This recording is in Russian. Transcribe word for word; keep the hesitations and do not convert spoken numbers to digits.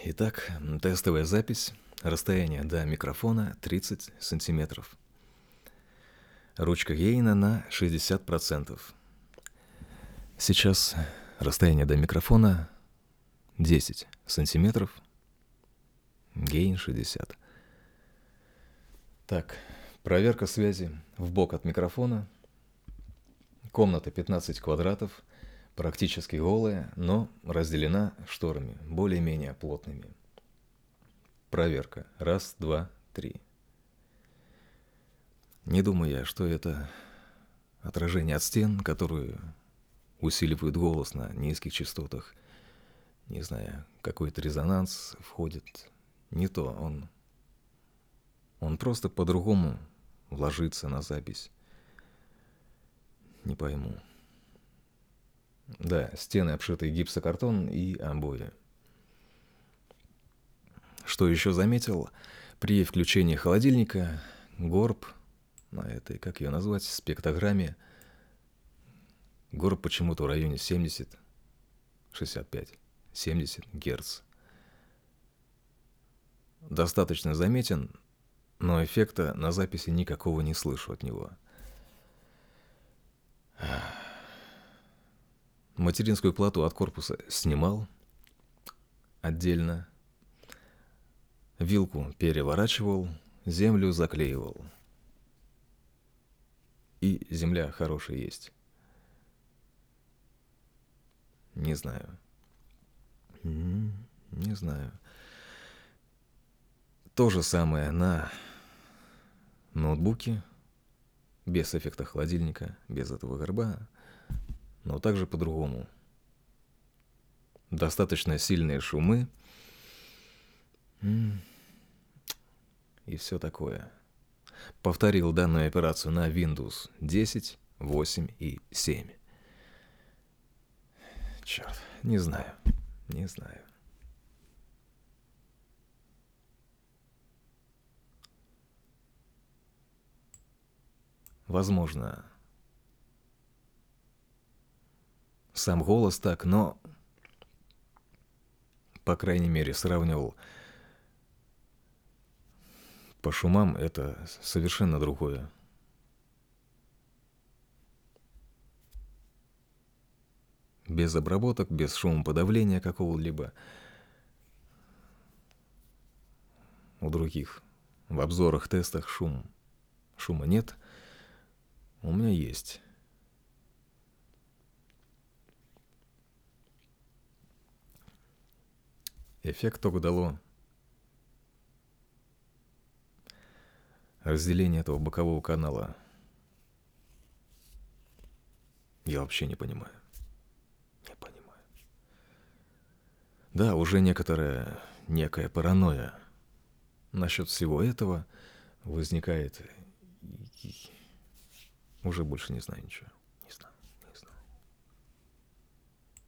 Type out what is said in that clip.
Итак, тестовая запись. Расстояние до микрофона тридцать сантиметров. Ручка гейна на шестьдесят процентов. Сейчас расстояние до микрофона десять сантиметров. Гейн шестьдесят. Так, проверка связи вбок от микрофона. Комната пятнадцать квадратов, практически голая, но разделена шторами, более-менее плотными. Проверка. Раз, два, три. Не думаю я, что это отражение от стен, которые усиливают голос на низких частотах. Не знаю, какой-то резонанс входит. Не то, он, он просто по-другому ложится на запись. Не пойму. Да, стены обшиты гипсокартон и обои. Что еще заметил? При включении холодильника горб на этой, как ее назвать, спектрограмме, горб почему-то в районе семьдесят, шестьдесят пять, семьдесят герц. Достаточно заметен, но эффекта на записи никакого не слышу от него. Материнскую плату от корпуса снимал отдельно. Вилку переворачивал, землю заклеивал. И земля хорошая есть. Не знаю. Не знаю. То же самое на ноутбуке, без эффекта холодильника, без этого горба, но также по-другому. Достаточно сильные шумы и все такое. Повторил данную операцию на Windows десять, восемь и семь. Черт, не знаю, не знаю. Возможно, сам голос так, но, по крайней мере, сравнивал по шумам, это совершенно другое. Без обработок, без шумоподавления какого-либо. У других в обзорах, тестах шум. Шума нет. У меня есть. Эффект только дало разделение этого бокового канала. Я вообще не понимаю. Не понимаю. Да, уже некоторая, некая паранойя насчет всего этого возникает. Уже больше не знаю ничего.